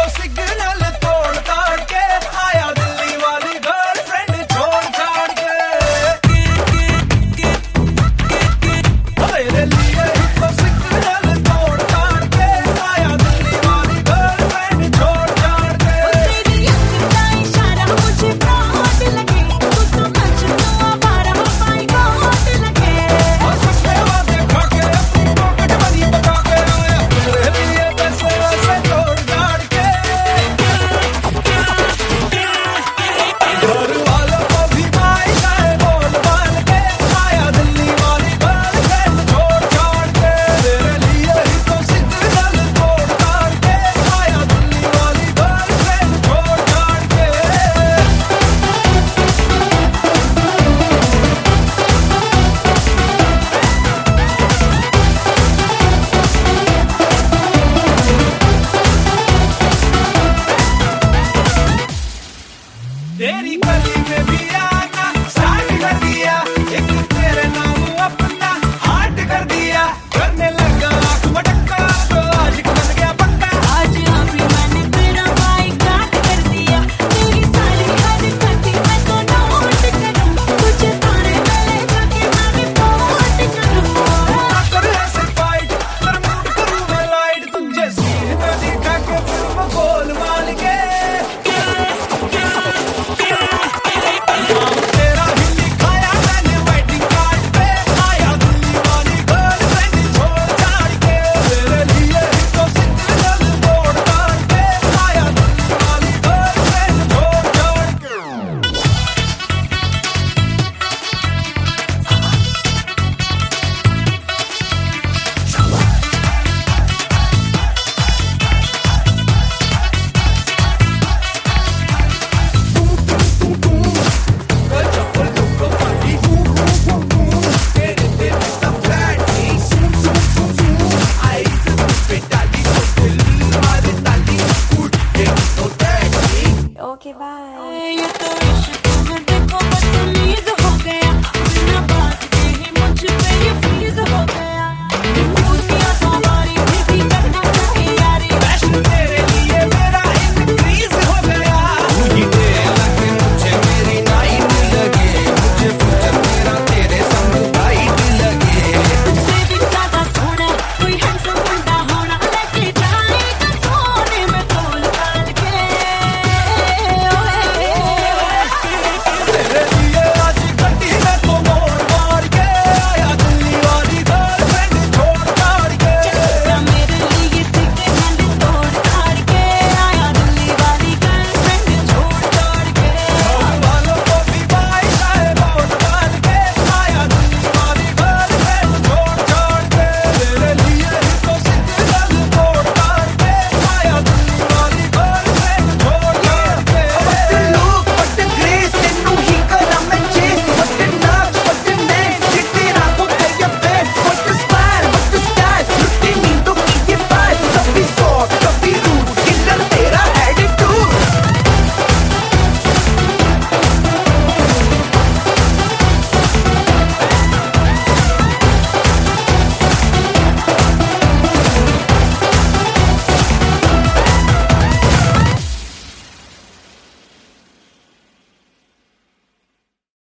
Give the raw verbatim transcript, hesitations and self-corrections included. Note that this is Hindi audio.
तेरी गली में भी आना स्टार्ट कर दिया, एक तेरे नाम अपना हार्ट कर दिया, करने लगा आँख मटक्का तो आज बन गया पक्का। आज अभी मैंने तेरा बाइकाट कर दिया, तेरी सारी हरकतें मैं तो नोट करूं, तुझे तारे गले जाके मैं रिपोर्ट करूं। कर ऐसे फाइट पर मूड करूं मैं लाइट, तुझे सीन पे दिखा के फिल्म गोल मार के Okay, bye.